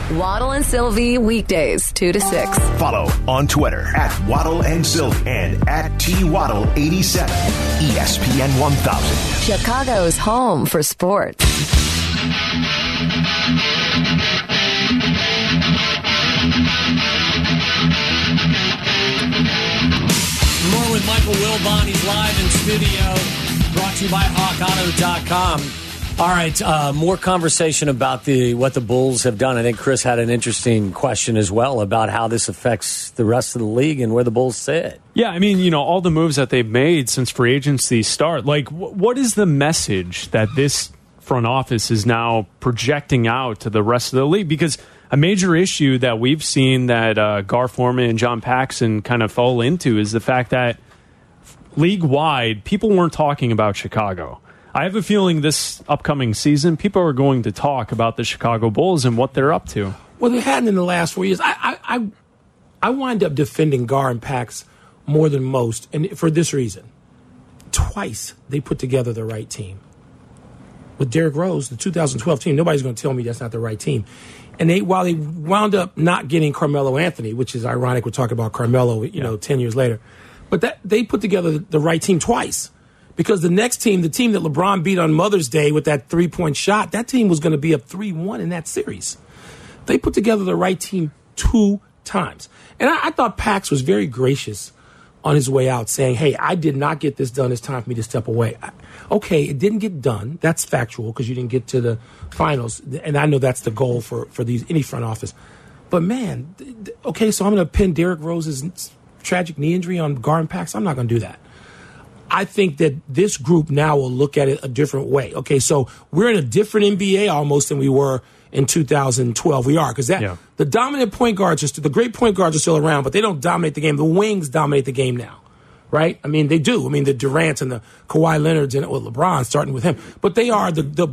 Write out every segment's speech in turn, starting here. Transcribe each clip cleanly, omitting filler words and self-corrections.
Waddle and Sylvie, weekdays, 2 to 6. Follow on Twitter at Waddle and Sylvie and at TWaddle87. ESPN 1000. Chicago's home for sports. More with Michael Wilbon. He's live in studio. Brought to you by HawkAuto.com. All right, more conversation about what the Bulls have done. I think Chris had an interesting question as well about how this affects the rest of the league and where the Bulls sit. Yeah, I mean, all the moves that they've made since free agency start. Like, what is the message that this front office is now projecting out to the rest of the league? Because a major issue that we've seen that Gar Forman and John Paxson kind of fall into is the fact that league-wide, people weren't talking about Chicago. I have a feeling this upcoming season, people are going to talk about the Chicago Bulls and what they're up to. Well, they hadn't in the last 4 years. I wind up defending Gar and Pax more than most, and for this reason. Twice they put together the right team. With Derrick Rose, the 2012 team, nobody's going to tell me that's not the right team. And while they wound up not getting Carmelo Anthony, which is ironic, we're talking about Carmelo, 10 years later, but they put together the right team twice. Because the next team, the team that LeBron beat on Mother's Day with that three-point shot, that team was going to be up 3-1 in that series. They put together the right team 2 times. And I thought Pax was very gracious on his way out, saying, hey, I did not get this done. It's time for me to step away. Okay, it didn't get done. That's factual because you didn't get to the finals. And I know that's the goal for any front office. But, man, okay, so I'm going to pin Derrick Rose's tragic knee injury on Gar and Pax. I'm not going to do that. I think that this group now will look at it a different way. Okay, so we're in a different NBA almost than we were in 2012. We are, because the dominant point guards, the great point guards are still around, but they don't dominate the game. The wings dominate the game now, right? I mean, they do. I mean, the Durant and the Kawhi Leonards and LeBron, starting with him. But they are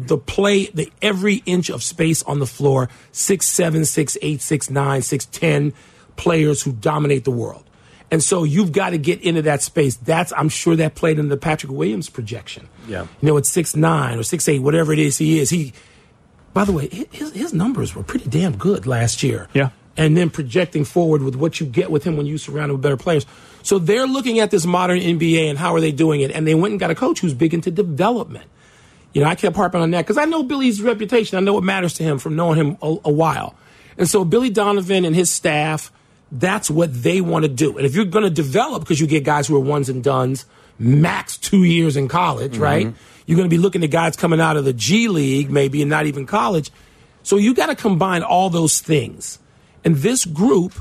the every inch of space on the floor, 6'7", 6'8", 6'9", 6'10", players who dominate the world. And so you've got to get into that space. I'm sure that played in the Patrick Williams projection. Yeah. At 6'9" or 6'8", whatever it is he is. By the way, his numbers were pretty damn good last year. Yeah. And then projecting forward with what you get with him when you surround him with better players. So they're looking at this modern NBA and how are they doing it. And they went and got a coach who's big into development. I kept harping on that because I know Billy's reputation. I know it matters to him from knowing him a while. And so Billy Donovan and his staff, that's what they want to do. And if you're going to develop, because you get guys who are ones and dones, max 2 years in college, right? You're going to be looking at guys coming out of the G League, maybe, and not even college. So you got to combine all those things. And this group,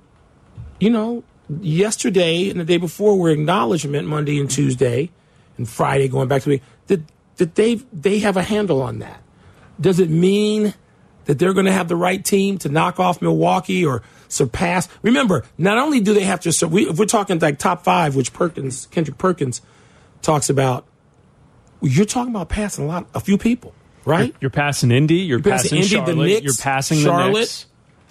yesterday and the day before were acknowledgement, Monday and Tuesday, and Friday going back to the week, that they have a handle on that. Does it mean that they're going to have the right team to knock off Milwaukee or surpass? Remember, not only do they have to, if we're talking like top 5, which Kendrick Perkins talks about, you're talking about passing a few people, right? You're passing Indy, you're passing Charlotte, the Knicks, you're passing Charlotte, the Knicks.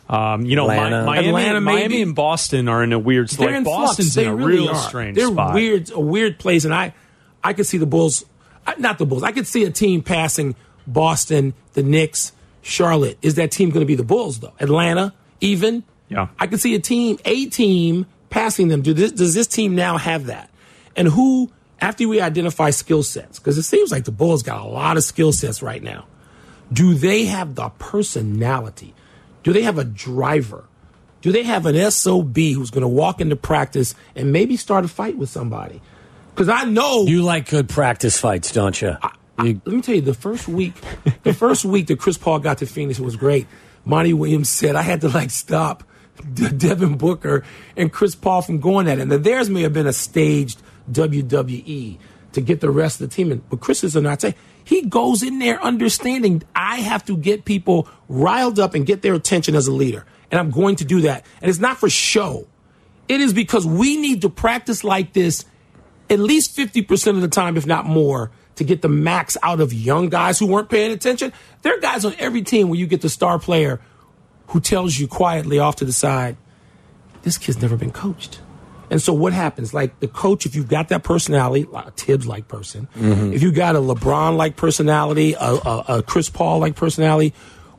Miami and Boston are in a weird spot. They're in Boston's flux. in a really real strange They're spot. a weird place, and I could see the Bulls, not the Bulls, I could see a team passing Boston, the Knicks, Charlotte. Is that team going to be the Bulls, though? Atlanta, even? Yeah. I could see a team passing them. Does this team now have that? And who, after we identify skill sets, because it seems like the Bulls got a lot of skill sets right now, do they have the personality? Do they have a driver? Do they have an SOB who's going to walk into practice and maybe start a fight with somebody? Because I know... You like good practice fights, don't you? Let me tell you, the first week that Chris Paul got to Phoenix, it was great. Monty Williams said, I had to stop Devin Booker and Chris Paul from going at it. Now, theirs may have been a staged WWE to get the rest of the team in. But Chris is not saying. He goes in there understanding I have to get people riled up and get their attention as a leader. And I'm going to do that. And it's not for show. It is because we need to practice like this at least 50% of the time, if not more, to get the max out of young guys who weren't paying attention. There are guys on every team where you get the star player who tells you quietly off to the side, this kid's never been coached. And so what happens? Like the coach, if you've got that personality, like a Tibbs-like person, if you got a LeBron-like personality, a Chris Paul-like personality,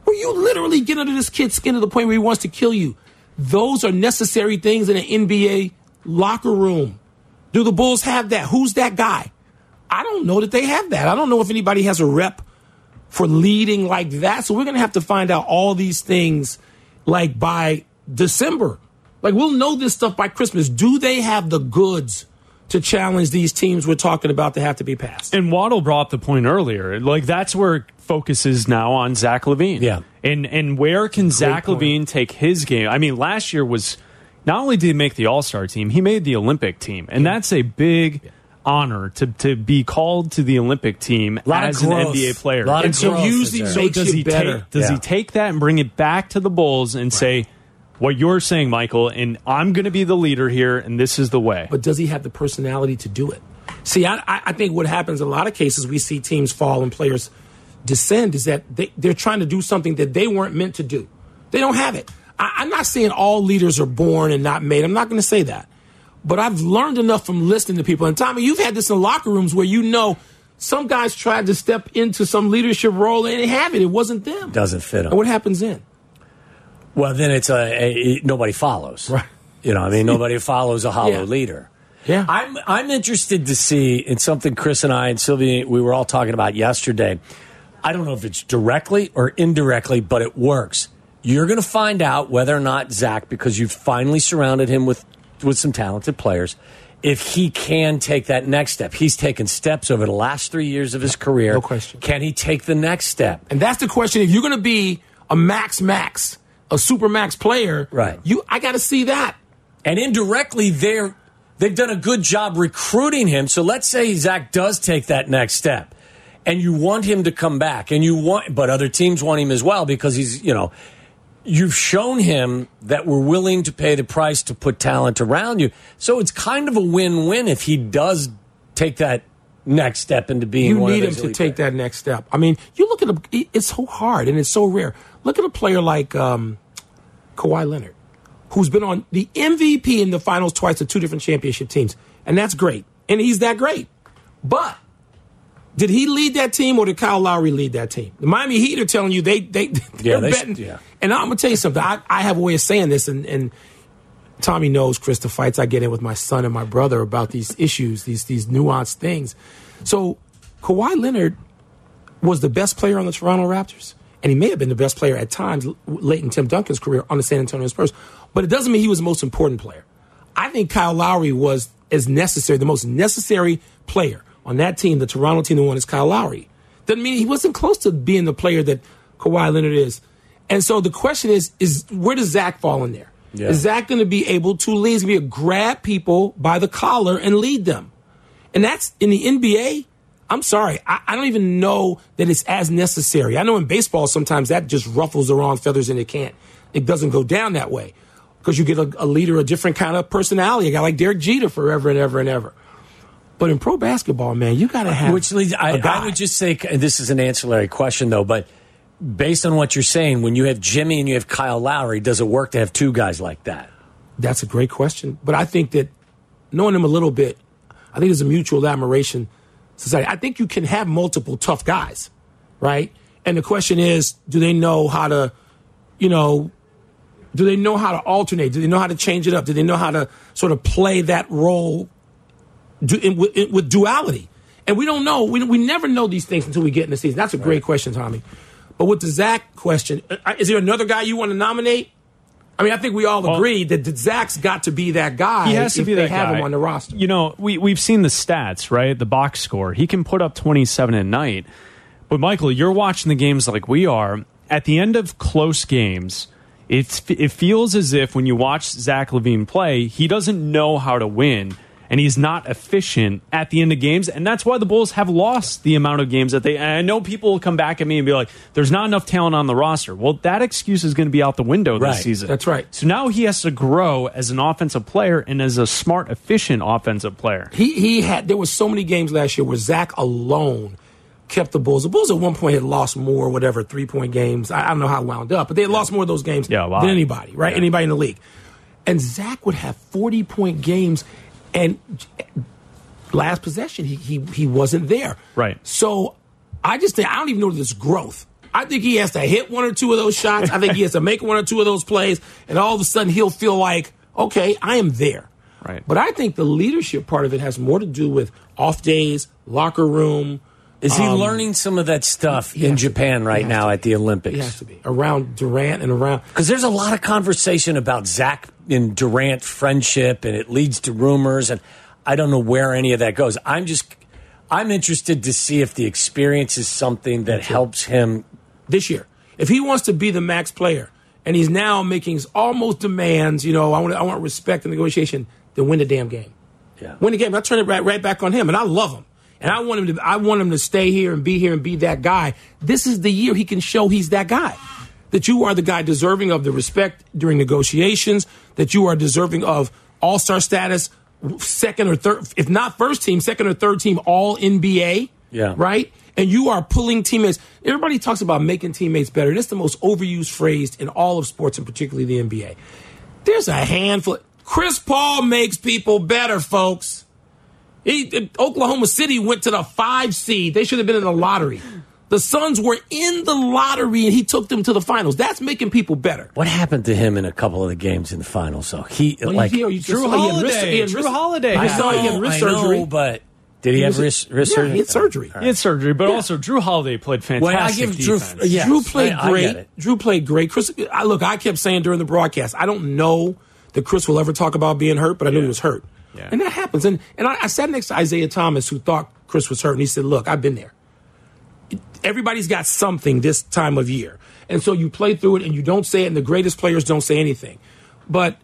where you literally get under this kid's skin to the point where he wants to kill you. Those are necessary things in an NBA locker room. Do the Bulls have that? Who's that guy? I don't know that they have that. I don't know if anybody has a rep for leading like that. So we're going to have to find out all these things like by December. Like we'll know this stuff by Christmas. Do they have the goods to challenge these teams we're talking about that have to be passed? And Waddle brought up the point earlier. Like that's where focus is now on Zach LaVine. Yeah. And where can Zach LaVine take his game? I mean, last year was not only did he make the All-Star team, he made the Olympic team. And that's a big honor to be called to the Olympic team as an NBA player. And so usually makes you better. Does he take that and bring it back to the Bulls and say, what you're saying, Michael, and I'm going to be the leader here, and this is the way. But does he have the personality to do it? See, I think what happens in a lot of cases, we see teams fall and players descend, is that they're trying to do something that they weren't meant to do. They don't have it. I'm not saying all leaders are born and not made. I'm not going to say that. But I've learned enough from listening to people. And Tommy, you've had this in locker rooms where you know some guys tried to step into some leadership role and they have it. It wasn't them. Doesn't fit them. And what happens then? Well, then it's nobody follows. Right. You know, I mean, nobody follows a hollow leader. Yeah. I'm interested to see in something Chris and I and Sylvie, we were all talking about yesterday. I don't know if it's directly or indirectly, but it works. You're going to find out whether or not Zach, because you've finally surrounded him with some talented players, if he can take that next step. He's taken steps over the last 3 years of his career. No question. Can he take the next step? And that's the question. If you're going to be a max, a super max player, right? I got to see that. And indirectly, they've done a good job recruiting him. So let's say Zach does take that next step, and you want him to come back, but other teams want him as well because he's, you've shown him that we're willing to pay the price to put talent around you. So it's kind of a win-win if he does take that next step into being one of those. You need him to take that next step. I mean, you look at it's so hard and it's so rare. Look at a player like Kawhi Leonard, who's been on the MVP in the finals twice of two different championship teams. And that's great. And he's that great. But did he lead that team or did Kyle Lowry lead that team? The Miami Heat are telling you they're betting. Yeah. And I'm going to tell you something. I have a way of saying this, and Tommy knows, Chris, the fights I get in with my son and my brother about these issues, these nuanced things. So Kawhi Leonard was the best player on the Toronto Raptors, and he may have been the best player at times late in Tim Duncan's career on the San Antonio Spurs. But it doesn't mean he was the most important player. I think Kyle Lowry was the most necessary player on that team, the Toronto team that won, is Kyle Lowry. Doesn't mean he wasn't close to being the player that Kawhi Leonard is. And so the question is where does Zach fall in there? Yeah. Is Zach going to be able to lead? He's going to be able to grab people by the collar and lead them. And that's in the NBA. I'm sorry. I don't even know that it's as necessary. I know in baseball sometimes that just ruffles the wrong feathers and it doesn't go down that way because you get a leader, a different kind of personality, a guy like Derek Jeter forever and ever and ever. But in pro basketball, man, you got to have Which leads, I would just say, this is an ancillary question, though, but based on what you're saying, when you have Jimmy and you have Kyle Lowry, does it work to have two guys like that? That's a great question. But I think that knowing them a little bit, I think there's a mutual admiration society. I think you can have multiple tough guys, right? And the question is, do they know how to, do they know how to alternate? Do they know how to change it up? Do they know how to sort of play that role with duality? And we don't know. We never know these things until we get in the season. That's a great question, Tommy. But with the Zach question, is there another guy you want to nominate? I mean, I think we all agree that Zach's got to be that guy. He has to be that guy. If they have him on the roster. We've seen the stats, right? The box score. He can put up 27 a night. But, Michael, you're watching the games like we are. At the end of close games, it feels as if when you watch Zach LaVine play, he doesn't know how to win. And he's not efficient at the end of games. And that's why the Bulls have lost the amount of games that they... And I know people will come back at me and be like, there's not enough talent on the roster. Well, that excuse is going to be out the window this season. That's right. So now he has to grow as an offensive player and as a smart, efficient offensive player. There were so many games last year where Zach alone kept the Bulls. The Bulls at one point had lost more, 3-point games. I don't know how it wound up, but they had lost more of those games than anybody, right? Yeah. Anybody in the league. And Zach would have 40-point games. And last possession, he wasn't there. Right. So I just think, I don't even know this growth. I think he has to hit one or two of those shots. I think he has to make one or two of those plays, and all of a sudden he'll feel like, okay, I am there. Right. But I think the leadership part of it has more to do with off days, locker room. Is he learning some of that stuff in Japan right now at the Olympics? He has to be. Around Durant and around. Because there's a lot of conversation about Zach and Durant friendship, and it leads to rumors, and I don't know where any of that goes. I'm interested to see if the experience is something that helps him this year. If he wants to be the max player, and he's now making almost demands, I want respect and negotiation, then win the damn game. Yeah. Win the game. I turn it right back on him, and I love him. And I want him to stay here and be that guy. This is the year he can show he's that guy. That you are the guy deserving of the respect during negotiations, that you are deserving of all-star status, second or third, if not first team, second or third team all-NBA. Yeah. Right? And you are pulling teammates. Everybody talks about making teammates better. And it's the most overused phrase in all of sports, and particularly the NBA. There's a handful. Chris Paul makes people better, folks. Oklahoma City went to the 5 seed. They should have been in the lottery. The Suns were in the lottery, and he took them to the finals. That's making people better. What happened to him in a couple of the games in the finals? So Drew Holiday. I saw he had wrist surgery. But did he have wrist surgery? He had surgery. He had surgery, but also Drew Holiday played fantastic. I give defense. Drew played great. I Drew played great. Chris, I kept saying during the broadcast, I don't know that Chris will ever talk about being hurt, but I knew he was hurt. Yeah. And that happens. And I sat next to Isaiah Thomas, who thought Chris was hurt, and he said, look, I've been there. Everybody's got something this time of year. And so you play through it, and you don't say it, and the greatest players don't say anything. But,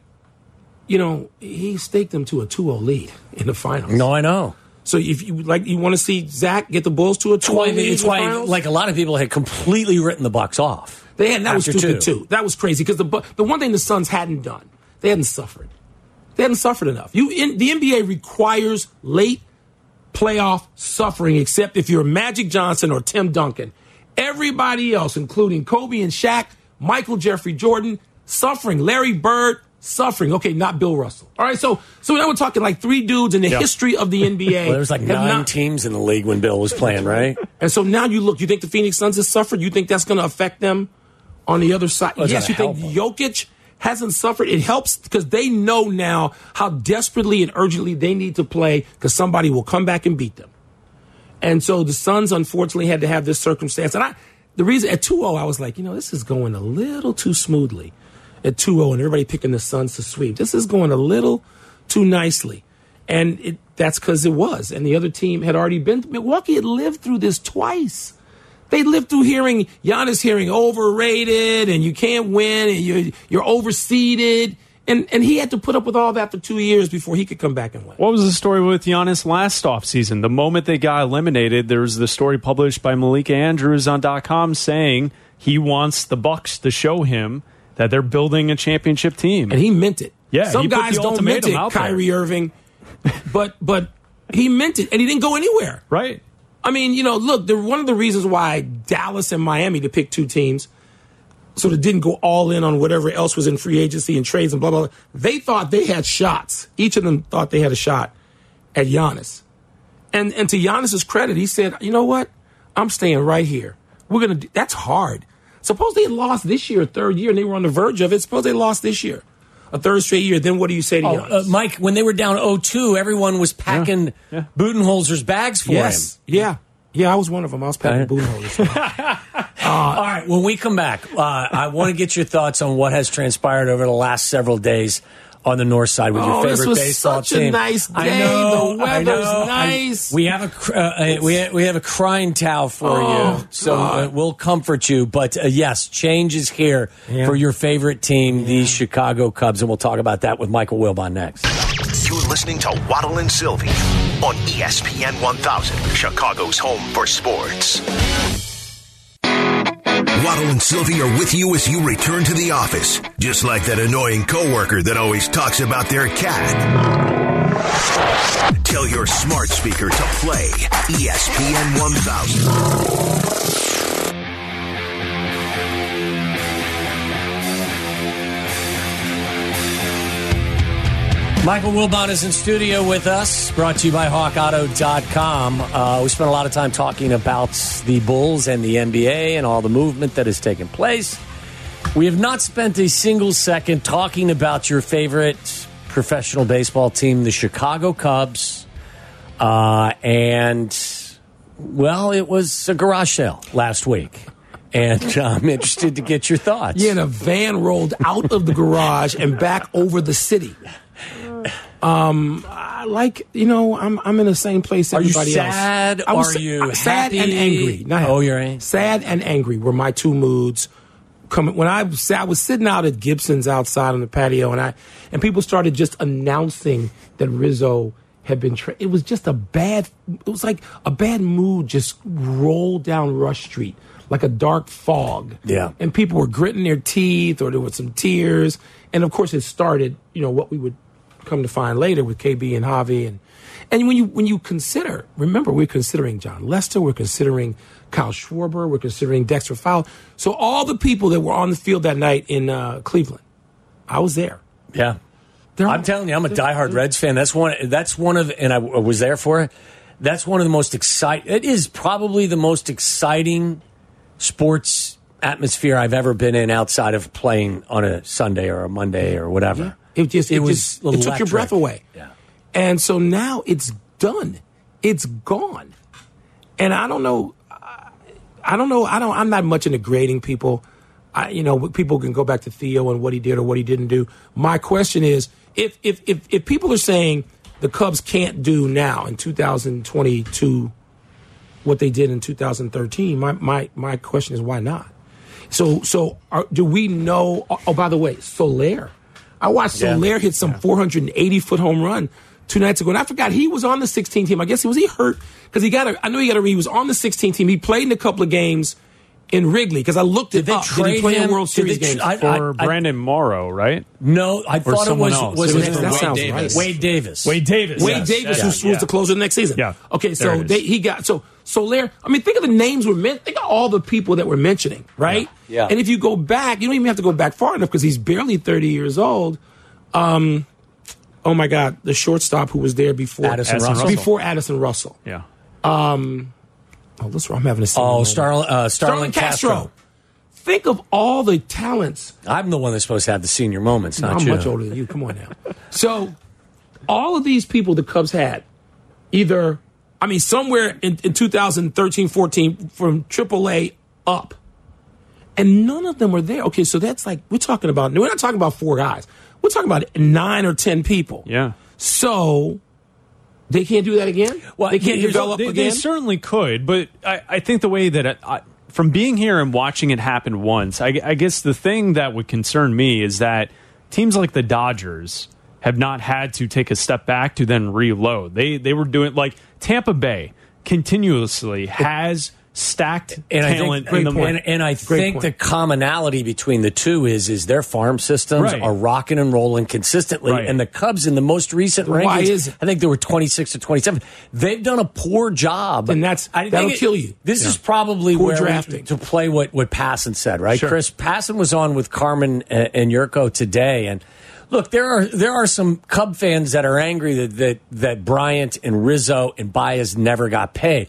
he staked them to a 2-0 lead in the finals. No, I know. So if you want to see Zach get the Bulls to a 2-0 lead in the finals? Like a lot of people had completely written the Bucks off. That was stupid, too. That was crazy, because the one thing the Suns hadn't done, they hadn't suffered. They hadn't suffered enough. The NBA requires late playoff suffering, except if you're Magic Johnson or Tim Duncan. Everybody else, including Kobe and Shaq, Michael Jeffrey Jordan, suffering. Larry Bird, suffering. Okay, not Bill Russell. All right, so now we're talking like 3 dudes in the history of the NBA. Well, there was like 9 teams in the league when Bill was playing, right? And so now you think the Phoenix Suns have suffered? You think that's going to affect them on the other side? Yes, you think Jokic hasn't suffered? It helps because they know now how desperately and urgently they need to play, because somebody will come back and beat them. And so the Suns, unfortunately, had to have this circumstance. And the reason at 2-0, I was like, this is going a little too smoothly at 2-0, and everybody picking the Suns to sweep. This is going a little too nicely. And that's because it was. And the other team had already been. Milwaukee had lived through this twice. They lived through Giannis hearing overrated, and you can't win, and you're overseeded. And he had to put up with all that for 2 years before he could come back and win. What was the story with Giannis last offseason? The moment they got eliminated, there was the story published by Malika Andrews on .com saying he wants the Bucks to show him that they're building a championship team. And he meant it. Yeah, some guys don't meant it, Kyrie Irving. But he meant it, and he didn't go anywhere. Right. I mean, look, one of the reasons why Dallas and Miami, to pick 2 teams, sort of didn't go all in on whatever else was in free agency and trades and blah, blah, blah. They thought they had shots. Each of them thought they had a shot at Giannis. And to Giannis's credit, he said, you know what? I'm staying right here. That's hard. Suppose they had lost this year, 3rd year, and they were on the verge of it. Suppose they lost this year, a 3rd straight year. Then what do you say to Giannis? Mike, when they were down 0-2, everyone was packing Budenholzer's bags for him. Yeah. Yeah, I was one of them. I was packing Budenholzer's. All right, when we come back, I want to get your thoughts on what has transpired over the last several days on the north side with your favorite baseball team. Such a nice day. The weather's nice. We have a crying towel for you, so we'll comfort you. But yes, change is here for your favorite team, the Chicago Cubs, and we'll talk about that with Michael Wilbon next. You're listening to Waddle and Sylvie on ESPN 1000, Chicago's home for sports. Waddle and Sylvie are with you as you return to the office, just like that annoying coworker that always talks about their cat. Tell your smart speaker to play ESPN 1000. Michael Wilbon is in studio with us, brought to you by HawkAuto.com. We spent a lot of time talking about the Bulls and the NBA and all the movement that has taken place. We have not spent a single second talking about your favorite professional baseball team, the Chicago Cubs. And, well, it was a garage sale last week. And I'm interested to get your thoughts. Yeah, and a van rolled out of the garage and back over the city. I'm in the same place everybody else. Are you sad? Are you sad happy? and angry? Not happy. Oh, you're angry. Sad and angry were my two moods. When I was sitting out at Gibson's outside on the patio, and people started just announcing that Rizzo had been it was just it was like a bad mood just rolled down Rush Street like a dark fog. Yeah. And people were gritting their teeth, or there were some tears. And of course, it started, what we would come to find later with KB and Javi. And when you consider, remember, we're considering John Lester, we're considering Kyle Schwarber, we're considering Dexter Fowler. So all the people that were on the field that night in Cleveland, I was there. Yeah. I'm telling you, I'm a diehard Reds fan. That's one of, and I was there for it. That's one of the most exciting. It is probably the most exciting sports atmosphere I've ever been in outside of playing on a Sunday or a Monday or whatever. Yeah. It took your breath away. Yeah. And so now it's done. It's gone. And I don't know. I'm not much into grading people. People can go back to Theo and what he did or what he didn't do. My question is, if people are saying the Cubs can't do now in 2022 what they did in 2013, my question is, why not? Do we know? Oh, by the way, Soler. I watched Soler hit some 480-foot home run 2 nights ago, and I forgot he was on the 16 team. I guess he hurt because he was on the 16 team. He played in a couple of games in Wrigley because I looked it up. Did he play in World Series games for Brandon Morrow? Right? No, I thought it was. That sounds right. Wade Davis. Wade Davis, who was the closer next season. Yeah. Okay, so he got Soler. I mean, think of the names think of all the people that we're mentioning, right? Yeah. And if you go back, you don't even have to go back far enough because he's barely 30 years old. Oh my God, the shortstop who was there before Addison Russell. Before Addison Russell. Yeah. I'm having a Starlin Castro. Think of all the talents. I'm the one that's supposed to have the senior moments, not I'm you. much older than you. Come on now. So, all of these people the Cubs had, somewhere in 2013, 14 from AAA up, and none of them were there. Okay, so that's like we're not talking about 4 guys. We're talking about 9 or 10 people. Yeah. So they can't do that again? Well, they can't develop again? They certainly could, but I think the way that from being here and watching it happen once, I guess the thing that would concern me is that teams like the Dodgers have not had to take a step back to then reload. They were doing, like Tampa Bay continuously has stacked talent in the market. And I think the commonality between the two is their farm systems are rocking and rolling consistently. Right. And the Cubs in the most recent rankings, why is it? I think they were 26 to 27. They've done a poor job. And that'll kill you. This is probably poor where drafting. To play what Passan said, right? Sure. Chris Passan was on with Carmen and Yurko today, and look, there are some Cub fans that are angry that Bryant and Rizzo and Baez never got paid.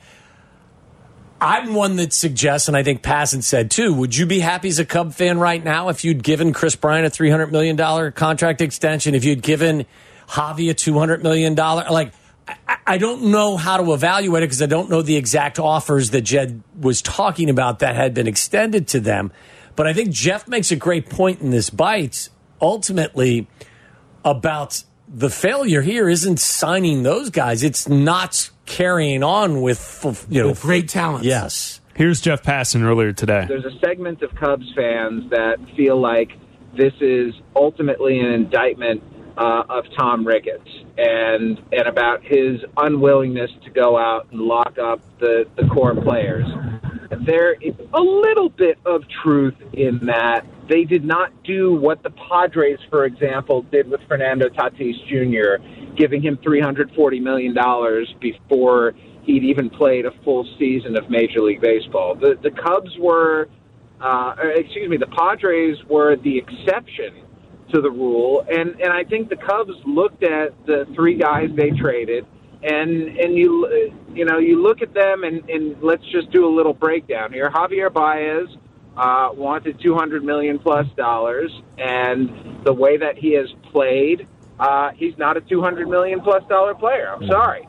I'm one that suggests, and I think Passan said too, would you be happy as a Cub fan right now if you'd given Chris Bryant a $300 million contract extension, if you'd given Javi a $200 million? Like, I don't know how to evaluate it because I don't know the exact offers that Jed was talking about that had been extended to them. But I think Jeff makes a great point in this Bites, ultimately, about the failure here isn't signing those guys. It's not carrying on with great talent. Yes. Here's Jeff Passan earlier today. There's a segment of Cubs fans that feel like this is ultimately an indictment of Tom Ricketts and about his unwillingness to go out and lock up the core players. There is a little bit of truth in that. They did not do what the Padres, for example, did with Fernando Tatis Jr., giving him $340 million before he'd even played a full season of Major League Baseball. The Padres were the exception to the rule. And I think the Cubs looked at the three guys they traded, and you look at them, and let's just do a little breakdown here. Javier Baez wanted $200 million plus, and the way that he has played, he's not a $200 million plus player. I'm sorry.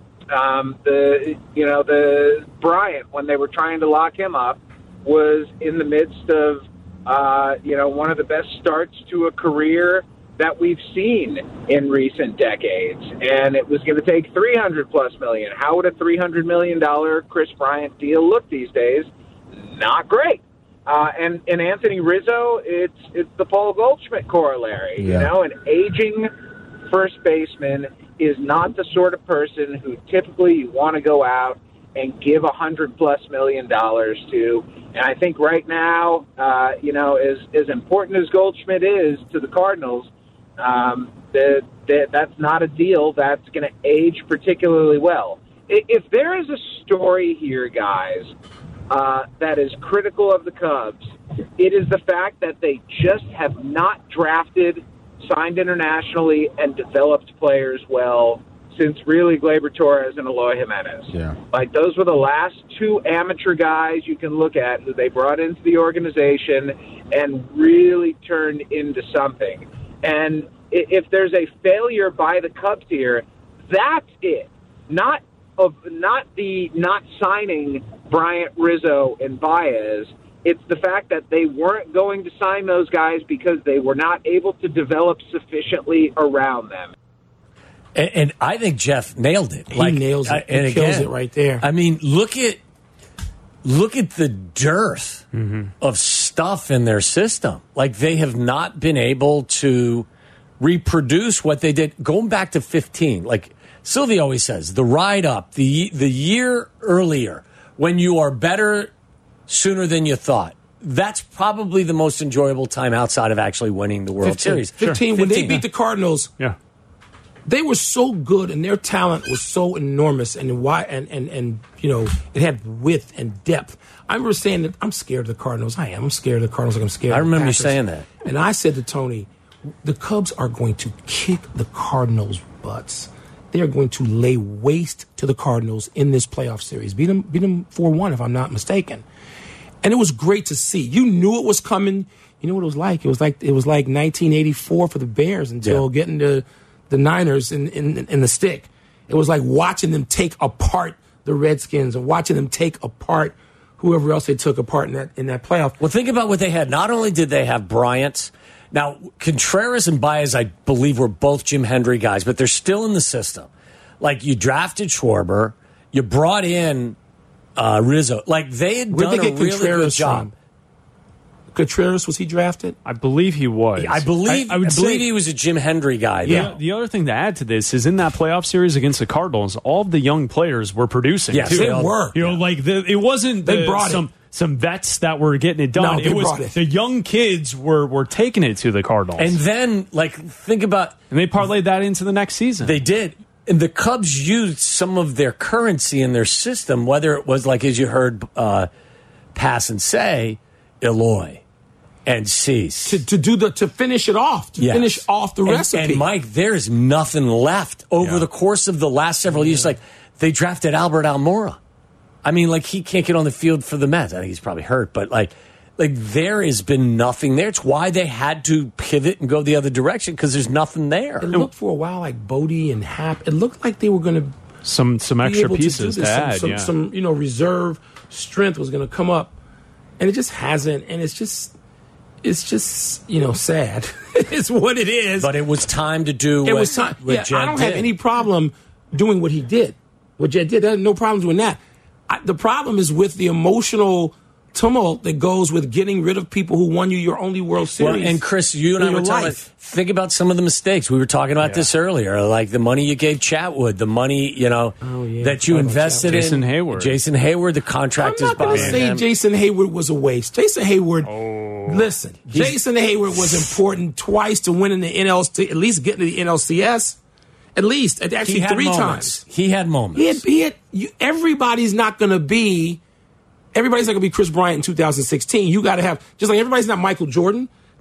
The Bryant, when they were trying to lock him up, was in the midst of one of the best starts to a career that we've seen in recent decades, and it was going to take $300 plus million. How would a $300 million Chris Bryant deal look these days? Not great. And Anthony Rizzo, it's the Paul Goldschmidt corollary. Yeah. An aging first baseman is not the sort of person who typically you want to go out and give $100+ million to. And I think right now, as important as Goldschmidt is to the Cardinals, that's not a deal that's going to age particularly well. If there is a story here, guys, that is critical of the Cubs, it is the fact that they just have not drafted, signed internationally, and developed players well since really Gleyber Torres and Eloy Jimenez. Yeah. Like, those were the last two amateur guys you can look at who they brought into the organization and really turned into something. And if there's a failure by the Cubs here, that's it. Not signing Bryant, Rizzo, and Baez. It's the fact that they weren't going to sign those guys because they were not able to develop sufficiently around them. And I think Jeff nailed it. He nails it. He kills it right there. I mean, look at the dearth of stuff in their system. Like, they have not been able to reproduce what they did going back to 15. Like Sylvie always says, the ride up, the year earlier, when you are better sooner than you thought. That's probably the most enjoyable time outside of actually winning the World Series. 15, when they beat the Cardinals. Yeah. They were so good, and their talent was so enormous, and it had width and depth. I remember saying that I'm scared of the Cardinals. I am. I'm scared of the Cardinals. Like I'm scared. I of the remember you Packers. saying that. And I said to Tony, the Cubs are going to kick the Cardinals' butts. They are going to lay waste to the Cardinals in this playoff series. Beat them 4-1, if I'm not mistaken. And it was great to see. You knew it was coming. You know what it was like? It was like 1984 for the Bears until getting to the Niners in the stick. It was like watching them take apart the Redskins and watching them take apart whoever else they took apart in that playoff. Well, think about what they had. Not only did they have Bryant, now Contreras and Baez, I believe, were both Jim Hendry guys, but they're still in the system. Like, you drafted Schwarber, you brought in Rizzo. Like, they had done a really good job. Contreras, was he drafted? I believe he was. I believe he was a Jim Hendry guy. Yeah. The other thing to add to this is in that playoff series against the Cardinals, all of the young players were producing. Yes, too. they were. It wasn't some vets that were getting it done. No, it was the young kids were taking it to the Cardinals. And then, think about... And they parlayed that into the next season. They did. And the Cubs used some of their currency in their system, whether it was, as you heard Pass and say, Eloy and Cease. To finish it off, finish off the recipe. And Mike, there's nothing left over the course of the last several years. Like, they drafted Albert Almora. I mean, he can't get on the field for the Mets. I think he's probably hurt, but there has been nothing there. It's why they had to pivot and go the other direction, because there's nothing there. It looked for a while like Bodie and Happ. It looked like they were going to some extra pieces to add. Some reserve strength was going to come up, and it just hasn't. And it's just sad. It's what it is. But it was time to do. It was time. I don't have any problem doing what he did. What Jed did, I had no problem doing that. The problem is with the emotional tumult that goes with getting rid of people who won you your only World Series. Well, and Chris, you and I were talking. Think about some of the mistakes. We were talking about this earlier, like the money you gave Chatwood, the money that you invested in Jason Hayward. The contract I'm is not going to say Jason Hayward was a waste. Jason Hayward, listen, Jason Hayward was important twice to win in the NLCS, at least getting to the NLCS. At least, actually, three times. He had moments. Everybody's not going to be Chris Bryant in 2016. You got to have, just like everybody's not Michael Jordan.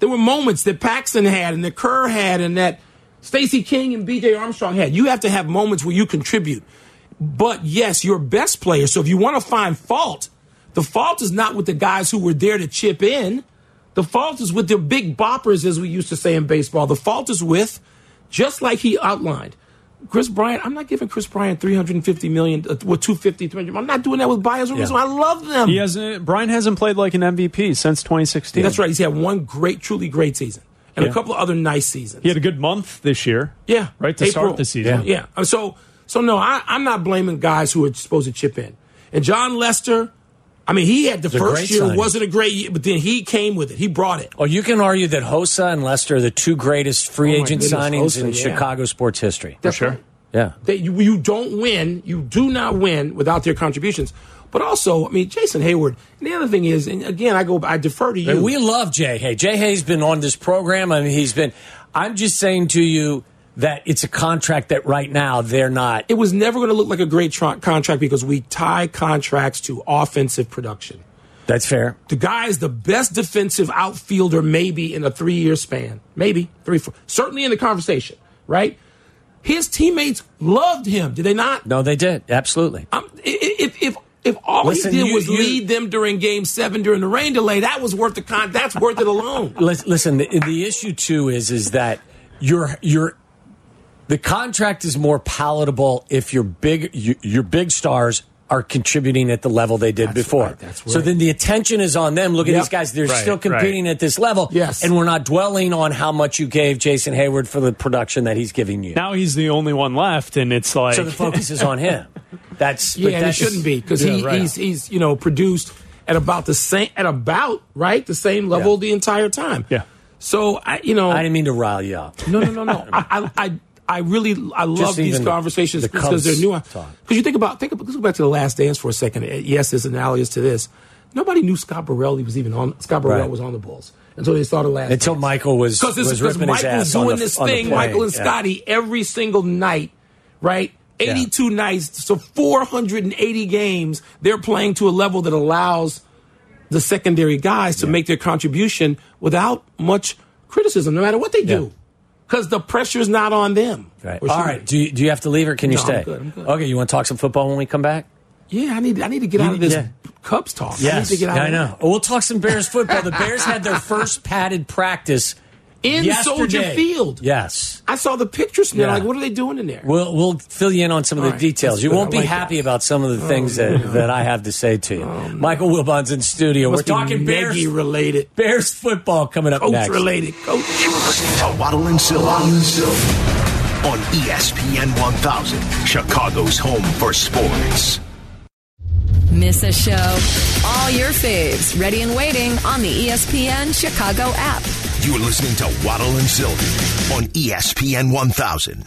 There were moments that Paxton had and that Kerr had and that Stacey King and B.J. Armstrong had. You have to have moments where you contribute. But, yes, your best player. So if you want to find fault, the fault is not with the guys who were there to chip in. The fault is with the big boppers, as we used to say in baseball. The fault is with, just like he outlined, Chris Bryant. I'm not giving Chris Bryant $350 million with $250, $300. I'm not doing that with Baez or Rizzo. I love them. Bryant hasn't played like an MVP since 2016. That's right. He's had one truly great season and a couple of other nice seasons. He had a good month this year. Yeah, right to start the season. Yeah. So no, I'm not blaming guys who are supposed to chip in. And John Lester, I mean, he had the first year, signing. wasn't a great year, but then he came with it. He brought it. Oh, you can argue that Hossa and Lester are the two greatest free agent signings in Chicago sports history. That's right. Yeah. You don't win. You do not win without their contributions. But also, I mean, Jason Hayward. And the other thing is, and again, I defer to you. And we love Jay Hay. Jay Hay's been on this program. I mean, I'm just saying to you that it's a contract that right now they're not. It was never going to look like a great contract because we tie contracts to offensive production. That's fair. The guy is the best defensive outfielder maybe in a 3-year span. Maybe 3, 4. Certainly in the conversation, right? His teammates loved him. Did they not? No, they did. Absolutely. If all he did was lead them during Game 7 during the rain delay, that was worth that's worth it alone. Listen, the issue too is that the contract is more palatable if your big stars are contributing at the level they did before. Right, that's right. So then the attention is on them. Look at these guys. They're still competing at this level. Yes. And we're not dwelling on how much you gave Jason Hayward for the production that he's giving you. Now he's the only one left, and it's like... So the focus is on him. And it shouldn't be because he's produced at about the same the same level the entire time. Yeah. So I didn't mean to rile you up. No. I love these conversations because they're nuanced. Because you think about let's go back to The Last Dance for a second. Yes, there's analogous to this. Nobody knew Scott Borrell was even on. Scott Borrell was on the Bulls until they saw The Last Dance. Until Michael was ripping his ass doing this thing. Michael and Scotty every single night, right? 82 nights, so 480 games. They're playing to a level that allows the secondary guys to make their contribution without much criticism, no matter what they do. Because the pressure's not on them. Right. All right. Do you have to leave or can you stay? I'm good. Okay. You want to talk some football when we come back? Yeah, I need to get out of this Cubs talk. Yes. I need to get out of I know. We'll talk some Bears football. The Bears had their first padded practice in Soldier Field. Yes. I saw the pictures and they're like, what are they doing in there? We'll fill you in on some of the details. You won't be happy about some of the things that I have to say to you. Michael Wilbon's in studio. We're talking Bears related. Bears football coming up next. Coach related. Coach. You're listening to Waddle and Silva on ESPN 1000, Chicago's home for sports. Miss a show? All your faves ready and waiting on the ESPN Chicago app. You're listening to Waddle and Silva on ESPN 1000.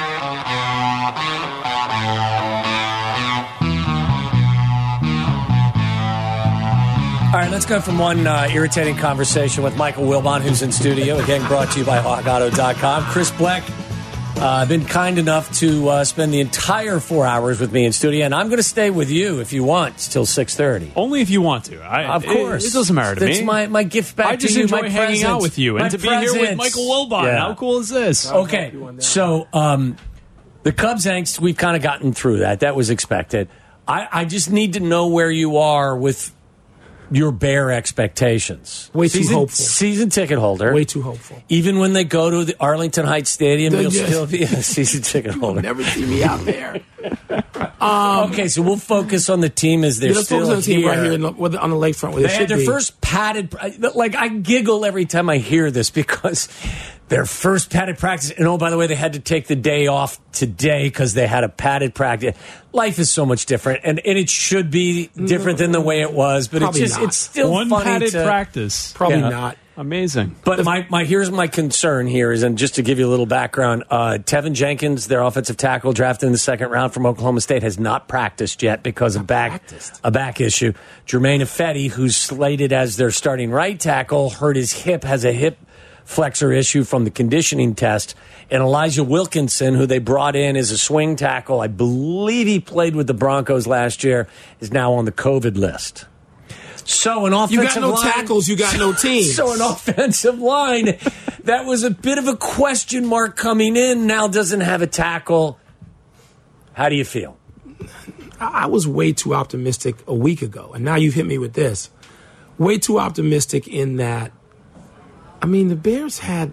All right, let's go from one irritating conversation with Michael Wilbon, who's in studio. Again, brought to you by HawkAuto.com. Chris Bleck, been kind enough to spend the entire 4 hours with me in studio, and I'm going to stay with you if you want till 6:30. Only if you want to. Of course. It doesn't matter to me. That's my gift back to you. I just enjoy hanging out with you and to be here with Michael Wilbon. Yeah. How cool is this? Okay, so the Cubs angst, we've kind of gotten through that. That was expected. I just need to know where you are with your Bear expectations. Way too hopeful. Season ticket holder. Way too hopeful. Even when they go to the Arlington Heights Stadium, you'll still be a season ticket holder. You'll never see me out there. Okay, so we'll focus on the team as they're still focus on the team here. right here on the lakefront. Where they had their first padded. Like I giggle every time I hear this because their first padded practice. And oh, by the way, they had to take the day off today because they had a padded practice. Life is so much different, and it should be different than the way it was. But it's still one funny padded to practice. Probably not. Amazing. But here's my concern here is, and just to give you a little background, Tevin Jenkins, their offensive tackle drafted in the second round from Oklahoma State, has not practiced yet because of a back issue. Jermaine Ifedi, who's slated as their starting right tackle, hurt his hip, has a hip flexor issue from the conditioning test. And Elijah Wilkinson, who they brought in as a swing tackle, I believe he played with the Broncos last year, is now on the COVID list. So an offensive You got no line, tackles, you got no teams. So an offensive line that was a bit of a question mark coming in now doesn't have a tackle. How do you feel? I was way too optimistic a week ago, and now you've hit me with this. Way too optimistic in that, I mean, the Bears had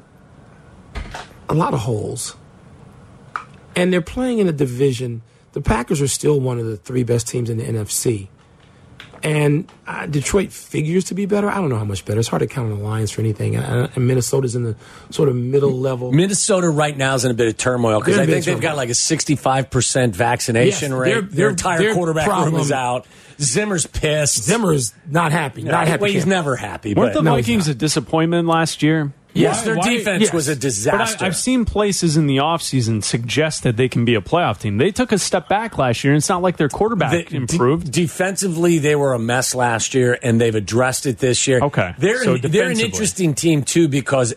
a lot of holes, and they're playing in a division. The Packers are still one of the 3 best teams in the NFC. And Detroit figures to be better. I don't know how much better. It's hard to count on the Lions for anything. And Minnesota's in the sort of middle level. Minnesota right now is in a bit of turmoil because I think they've got like a 65% vaccination rate. Their entire quarterback room is out. Zimmer's pissed. Zimmer's not happy. Not happy. Well, he's never happy. Weren't the Vikings a disappointment last year? Yes, their defense was a disaster. But I've seen places in the offseason suggest that they can be a playoff team. They took a step back last year, and it's not like their quarterback improved. Defensively, they were a mess last year, and they've addressed it this year. Okay. They're an interesting team, too, because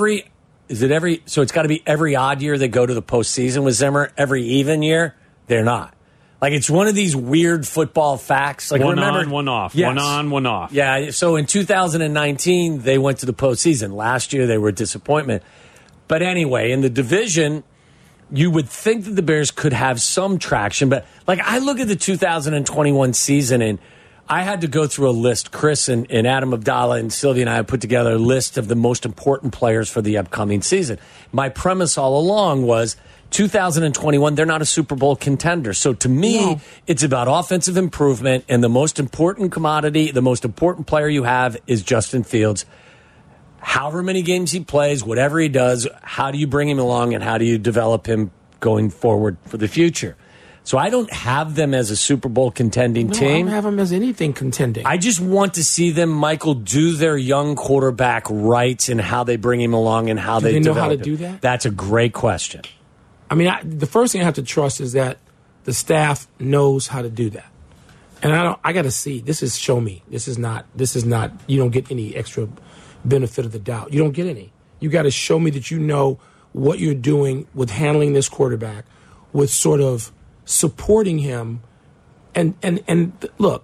so it's got to be every odd year they go to the postseason with Zimmer. Every even year, they're not. Like, it's one of these weird football facts. Like, one on, one off. Yes. One on, one off. Yeah, so in 2019, they went to the postseason. Last year, they were a disappointment. But anyway, in the division, you would think that the Bears could have some traction. But, like, I look at the 2021 season, and I had to go through a list. Chris and Adam Abdallah and Sylvia and I have put together a list of the most important players for the upcoming season. My premise all along was 2021, they're not a Super Bowl contender. So to me, It's about offensive improvement, and the most important commodity, the most important player you have is Justin Fields. However many games he plays, whatever he does, how do you bring him along and how do you develop him going forward for the future? So I don't have them as a Super Bowl contending team. I don't have them as anything contending. I just want to see them, Michael, do their young quarterback right and how they bring him along and how they know how to him. do that? That's a great question. I mean, the first thing I have to trust is that the staff knows how to do that. And I got to see. This is show me. This is not, you don't get any extra benefit of the doubt. You don't get any. You got to show me that you know what you're doing with handling this quarterback, with sort of supporting him. And look,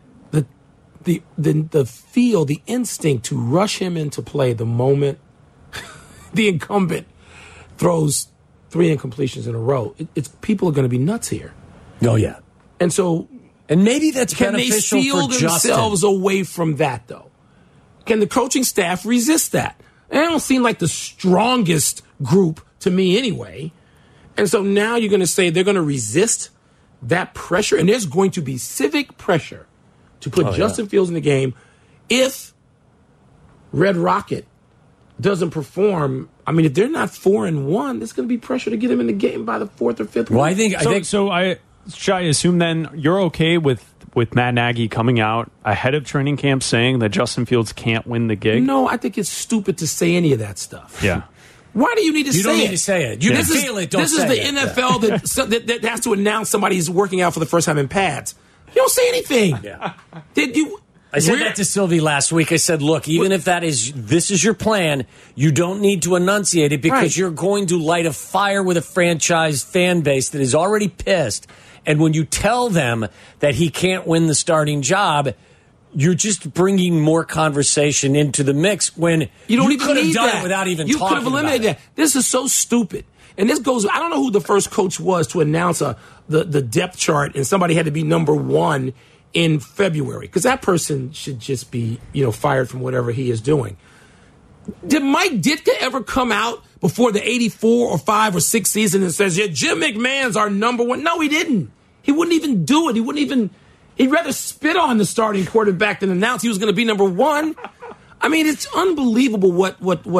the feel, the instinct to rush him into play the moment the incumbent throws 3 incompletions in a row. It's people are going to be nuts here. Oh, yeah. And so... And maybe that's can beneficial they seal for themselves Justin. away from that, though? Can the coaching staff resist that? And they don't seem like the strongest group to me anyway. And so now you're going to say they're going to resist that pressure, and there's going to be civic pressure to put Justin Fields in the game if Red Rocket doesn't perform. I mean, if they're not 4-1, there's going to be pressure to get him in the game by the 4th or 5th. Well, I think should I assume then you're okay with Matt Nagy coming out ahead of training camp saying that Justin Fields can't win the gig? No, I think it's stupid to say any of that stuff. Yeah. Why do you need to say it? You don't need to say it. You can feel it. Don't say it. This is the NFL that has to announce somebody's working out for the first time in pads. You don't say anything. Yeah. Did you? I said that to Sylvie last week. I said, look, even if this is your plan, you don't need to enunciate it because you're going to light a fire with a franchise fan base that is already pissed. And when you tell them that he can't win the starting job, you're just bringing more conversation into the mix when you could have done it without even talking about it. You could have eliminated that. This is so stupid. And this goes, I don't know who the first coach was to announce the depth chart and somebody had to be number 1 in February, because that person should just be, fired from whatever he is doing. Did Mike Ditka ever come out before the 84 or 5 or 6 season and says, Jim McMahon's our number 1? No, he didn't. He wouldn't even do it. He'd rather spit on the starting quarterback than announce he was going to be number 1. I mean, it's unbelievable what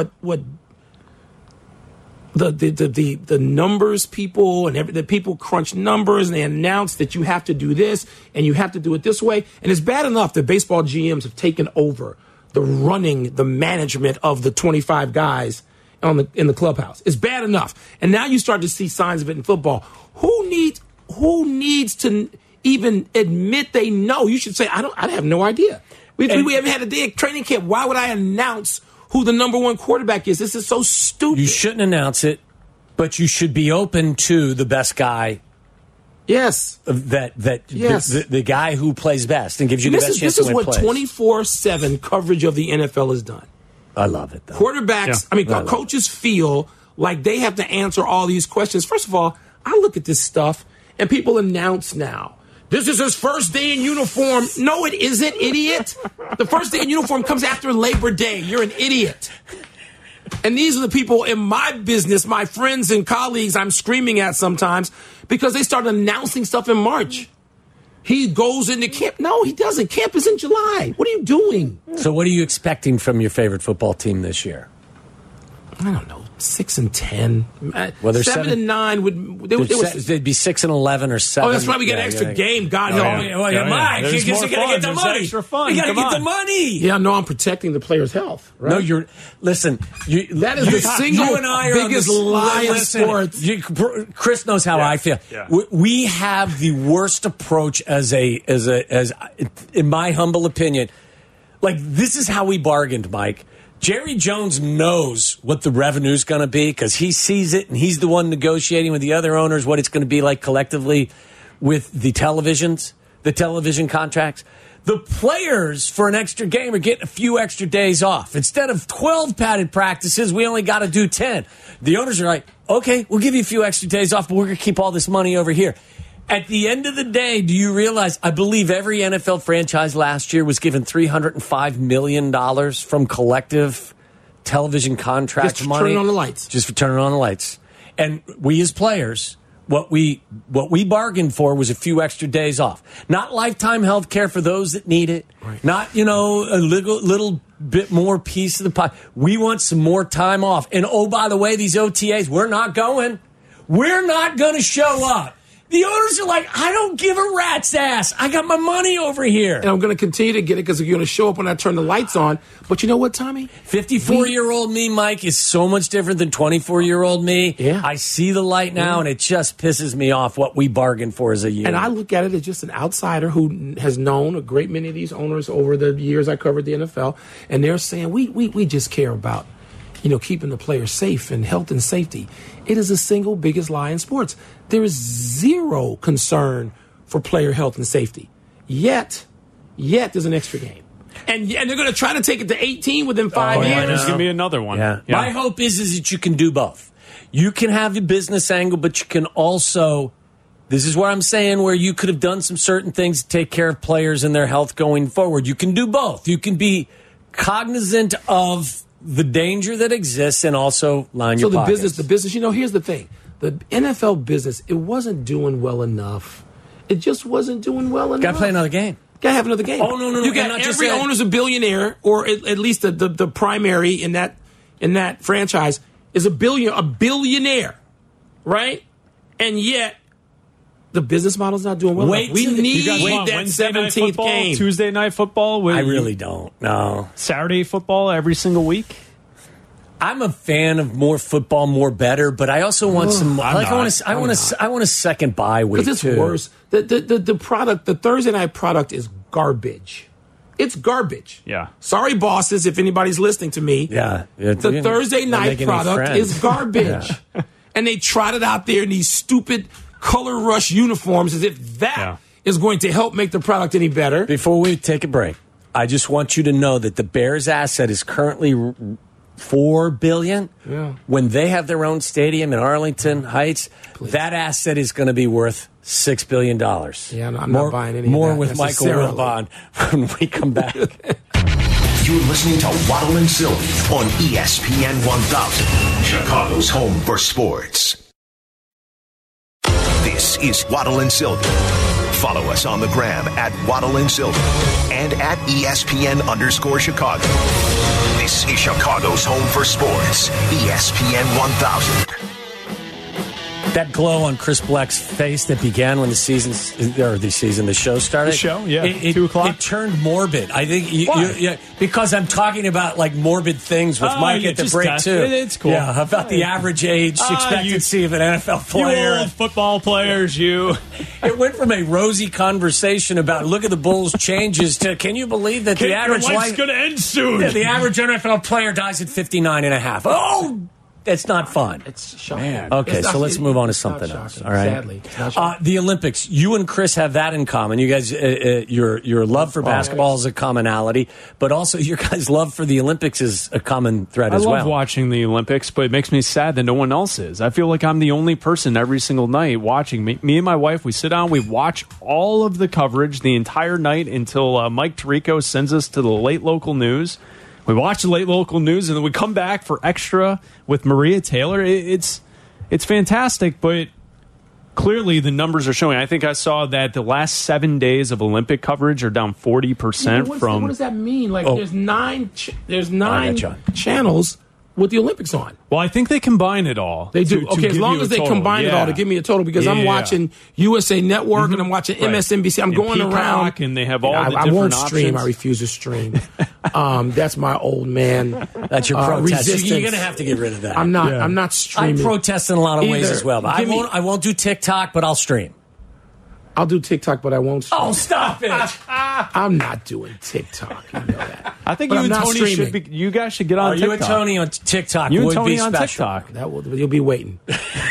the numbers people and the people crunch numbers and they announce that you have to do this and you have to do it this way. And it's bad enough that baseball GMs have taken over the management of the 25 guys in the clubhouse. It's bad enough. And now you start to see signs of it in football. Who needs to even admit they know? You should say, I have no idea. We haven't had a day of training camp. Why would I announce who the number 1 quarterback is? This is so stupid. You shouldn't announce it, but you should be open to the best guy Yes. Yes. The guy who plays best and gives you the best chance to win plays. This is what 24/7 coverage of the NFL has done. I love it, though. Quarterbacks, coaches feel like they have to answer all these questions. First of all, I look at this stuff, and people announce now, this is his first day in uniform. No, it isn't, idiot. The first day in uniform comes after Labor Day. You're an idiot. And these are the people in my business, my friends and colleagues I'm screaming at sometimes because they start announcing stuff in March. He goes into camp. No, he doesn't. Camp is in July. What are you doing? So what are you expecting from your favorite football team this year? I don't know. 6-10. Well, they're 7-9 they'd be 6-11 or 7. Oh, that's why we get an extra game. God help me. Mike, you gotta get the money. Extra fun. You gotta get the money. Yeah, no, I'm protecting the player's health. Right? No, you're. Listen, that is the single biggest lie in sports. Chris knows how I feel. Yeah. We have the worst approach as in my humble opinion. Like, this is how we bargained, Mike. Jerry Jones knows what the revenue is going to be because he sees it, and he's the one negotiating with the other owners what it's going to be like collectively with the television contracts. The players for an extra game are getting a few extra days off. Instead of 12 padded practices, we only got to do 10. The owners are like, okay, we'll give you a few extra days off, but we're going to keep all this money over here. At the end of the day, do you realize, I believe every NFL franchise last year was given $305 million from collective television contract money. Just for turning on the lights. Just for turning on the lights. And we as players, what we bargained for was a few extra days off. Not lifetime health care for those that need it. Right. Not, a little bit more piece of the pie. We want some more time off. And, oh, by the way, these OTAs, we're not going. We're not going to show up. The owners are like, I don't give a rat's ass. I got my money over here. And I'm going to continue to get it because you're going to show up when I turn the lights on. But you know what, Tommy? 54-year-old me, Mike, is so much different than 24-year-old me. Yeah. I see the light now, and it just pisses me off what we bargained for as a year. And I look at it as just an outsider who has known a great many of these owners over the years I covered the NFL. And they're saying, we just care about, keeping the players safe and health and safety. It is the single biggest lie in sports. There is zero concern for player health and safety. Yet there's an extra game. And they're going to try to take it to 18 within 5 years. There's going to be another one. Yeah. My hope is that you can do both. You can have the business angle, but you can also, this is where I'm saying where you could have done some certain things to take care of players and their health going forward. You can do both. You can be cognizant of the danger that exists and also line your pockets. So the business, here's the thing. The NFL business, it wasn't doing well enough. It just wasn't doing well enough. Got to play another game. Got to have another game. Oh, no. You got every owner's a billionaire, or at least the primary in that franchise is a billionaire, right? And yet, the business model's not doing well enough. We need that 17th game. Tuesday night football? I really don't. No. Saturday football every single week? I'm a fan of more football, more better, but I also want some. I want a second bye week. Because it's worse. The product, the Thursday night product, is garbage. It's garbage. Yeah. Sorry, bosses, if anybody's listening to me. Yeah. The Thursday night product is garbage, and they trotted out there in these stupid color rush uniforms as if that is going to help make the product any better. Before we take a break, I just want you to know that the Bears asset is currently $4 billion. Yeah. When they have their own stadium in Arlington Heights, that asset is going to be worth $6 billion. Yeah, I'm not buying any more of that with Michael Wilbon when we come back. You're listening to Waddle and Sylvie on ESPN 1000, Chicago's home for sports. This is Waddle and Sylvie. Follow us on the gram at Waddle and Sylvie and at ESPN_Chicago. This is Chicago's home for sports, ESPN 1000. That glow on Chris Black's face that began when the show started. The show, yeah. 2 o'clock. It turned morbid. I think because I'm talking about like morbid things with Mike at the break too. It's cool. Yeah, about the average age expectancy of an NFL player. You old football players, you. It went from a rosy conversation about look at the Bulls changes to can you believe that the average life's going to end soon? Yeah, the average NFL player dies at 59 and a half. Oh, It's not fun. It's shocking. Okay, so let's move on to something else. All right. Sadly, it's not shocking. The Olympics. You and Chris have that in common. You guys, your love for basketball is a commonality, but also your guys' love for the Olympics is a common thread as well. I love watching the Olympics, but it makes me sad that no one else is. I feel like I'm the only person every single night watching. Me and my wife, we sit down, we watch all of the coverage the entire night until Mike Tirico sends us to the late local news. We watch the late local news, and then we come back for extra with Maria Taylor. It's fantastic, but clearly the numbers are showing. I think I saw that the last 7 days of Olympic coverage are down 40% from. What does that mean? Like, there's nine channels with the Olympics on. Well, I think they combine it all. They do. Okay, as long as they combine it all to give me a total, because I'm watching USA Network and I'm watching MSNBC. I'm going Peacock, around. And they have all the different I won't options. stream. I refuse to stream. That's my old man. That's your protest. Resistance. You're going to have to get rid of that. I'm not. I'm not streaming. I protest in a lot of ways as well. But I won't do TikTok, but I'll stream. I'll do TikTok, but I won't stream. Oh, stop it! I'm not doing TikTok. You know that. I think you and Tony should be. You guys should get on TikTok. You and Tony on TikTok. You and would Tony be on special. TikTok. You'll be waiting.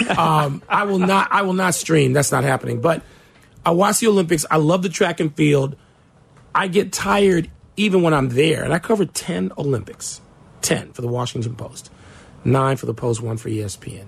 I will not stream. That's not happening. But I watch the Olympics. I love the track and field. I get tired even when I'm there, and I covered 10 Olympics, 10 for the Washington Post, 9 for the Post, 1 for ESPN,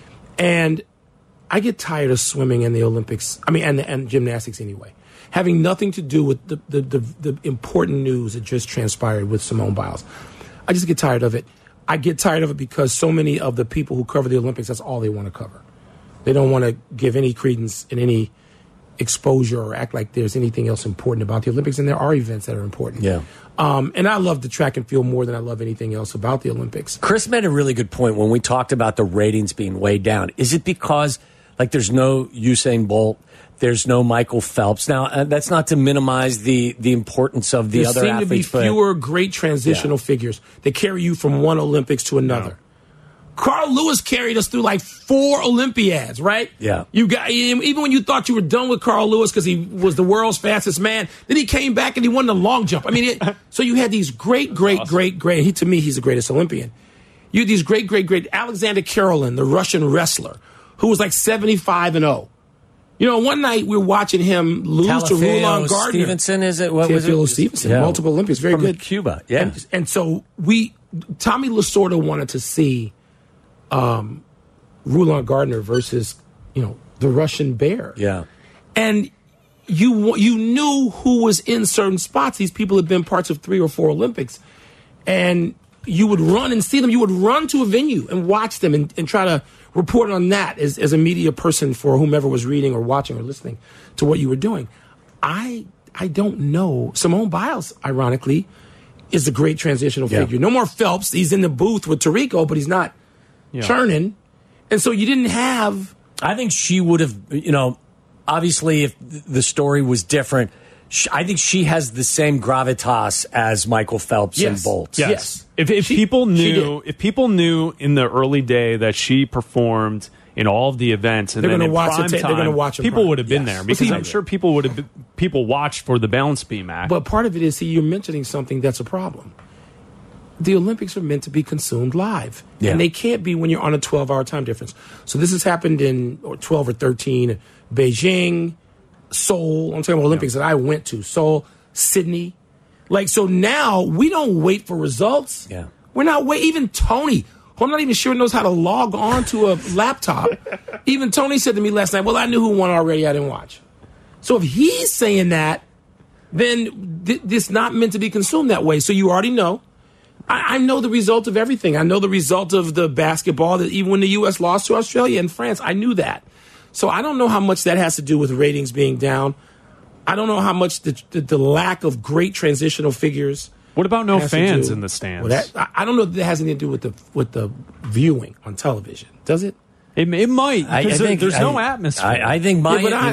and I get tired of swimming in the Olympics. I mean, and gymnastics anyway, having nothing to do with the important news that just transpired with Simone Biles. I just get tired of it. I get tired of it because so many of the people who cover the Olympics, that's all they want to cover. They don't want to give any credence in any exposure or act like there's anything else important about the Olympics, and there are events that are important. Yeah. And I love the track and field more than I love anything else about the Olympics. Chris made a really good point when we talked about the ratings being way down. Is it because, like, there's no Usain Bolt, there's no Michael Phelps? Now, that's not to minimize the importance of the other athletes. There seem to be fewer great transitional figures that carry you from one Olympics to another. Yeah. Carl Lewis carried us through like 4 Olympiads, right? Yeah. You got, even when you thought you were done with Carl Lewis because he was the world's fastest man, then he came back and he won the long jump. I mean, so you had these great. To me, he's the greatest Olympian. You had these great. Alexander Karelin, the Russian wrestler, who was like 75-0. You know, one night we were watching him lose to Roland Gardner. Stevenson, is it? What was it? Stevenson, multiple Olympics, very From good. Cuba, yeah. And so Tommy Lasorda wanted to see Roland Gardner versus, the Russian Bear. Yeah. And you knew who was in certain spots. These people had been parts of 3 or 4 Olympics. And you would run and see them. You would run to a venue and watch them and try to report on that as a media person for whomever was reading or watching or listening to what you were doing. I don't know. Simone Biles, ironically, is a great transitional figure. No more Phelps. He's in the booth with Tirico, but he's not churning. And so you didn't have... I think she would have, obviously if the story was different, I think she has the same gravitas as Michael Phelps and Bolt. Yes. If people knew in the early day that she performed in all of the events and then in prime time, people would have been there because I'm sure people watched for the balance beam act. But part of it is, you're mentioning something that's a problem. The Olympics are meant to be consumed live, and they can't be when you're on a 12-hour time difference. So this has happened in 12 or 13, Beijing, Seoul. I'm talking about Olympics that I went to, Seoul, Sydney. So now we don't wait for results. Yeah. We're not waiting. Even Tony, who I'm not even sure knows how to log on to a laptop. Even Tony said to me last night, well, I knew who won already. I didn't watch. So if he's saying that, then it's not meant to be consumed that way. So you already know. I know the result of everything. I know the result of the basketball, that even when the U.S. lost to Australia and France, I knew that. So I don't know how much that has to do with ratings being down. I don't know how much the lack of great transitional figures. What about no fans in the stands? Well, I don't know if that has anything to do with the viewing on television. Does it? It might. I think there's no atmosphere. I think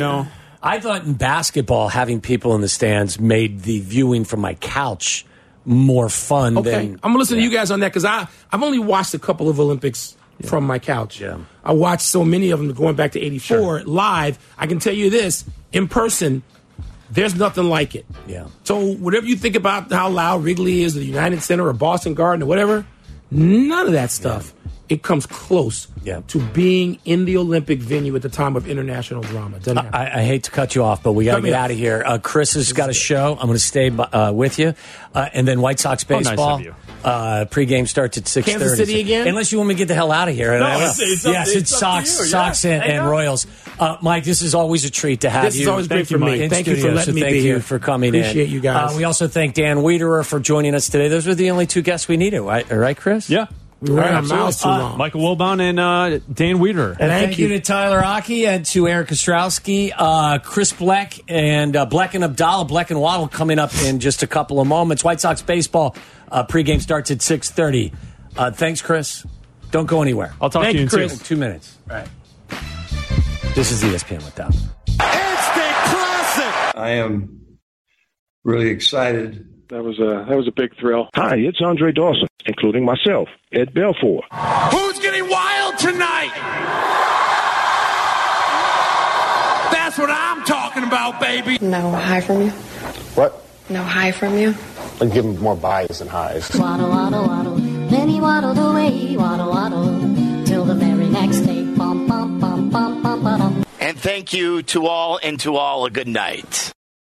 I thought in basketball having people in the stands made the viewing from my couch more fun. Okay, than, I'm gonna listen to you guys on that because I've only watched a couple of Olympics from my couch. Yeah. I watched so many of them going back to '84 live. I can tell you this, in person, there's nothing like it. Yeah. So whatever you think about how loud Wrigley is, or the United Center, or Boston Garden, or whatever, none of that stuff it comes close to being in the Olympic venue at the time of international drama. Doesn't happen. I hate to cut you off, but we got to get out of here. Chris has got a show. I'm going to stay with you. And then White Sox baseball. Nice of you. Pregame starts at 6:30. Kansas City again? Unless you want me to get the hell out of here. It's Sox and Royals. Mike, this is always a treat to have you. This is always great for me. Thank you for letting me be here. Thank you for coming in. Appreciate you guys. We also thank Dan Wiederer for joining us today. Those were the only two guests we needed, right, Chris? Yeah. We ran our mouths too long. Michael Wilbon and Dan Wiederer. And thank you to Tyler Aki and to Eric Ostrowski, Chris Bleck, and Bleck and Abdallah, Bleck and Waddle coming up in just a couple of moments. White Sox baseball pregame starts at 6:30. Thanks, Chris. Don't go anywhere. I'll talk to you in Chris. 2 minutes. All right. This is ESPN Without. Instant classic. I am really excited. That was a big thrill. Hi, it's Andre Dawson, including myself, Ed Belfour. Who's getting wild tonight? That's what I'm talking about, baby. No high from you? What? No high from you? I'll give him more buys than highs. Waddle, waddle, waddle. Then he waddled away, waddle, waddle, till the very next day. Bum, bum, bum, bum, bum, bum. And thank you to all, and to all a good night.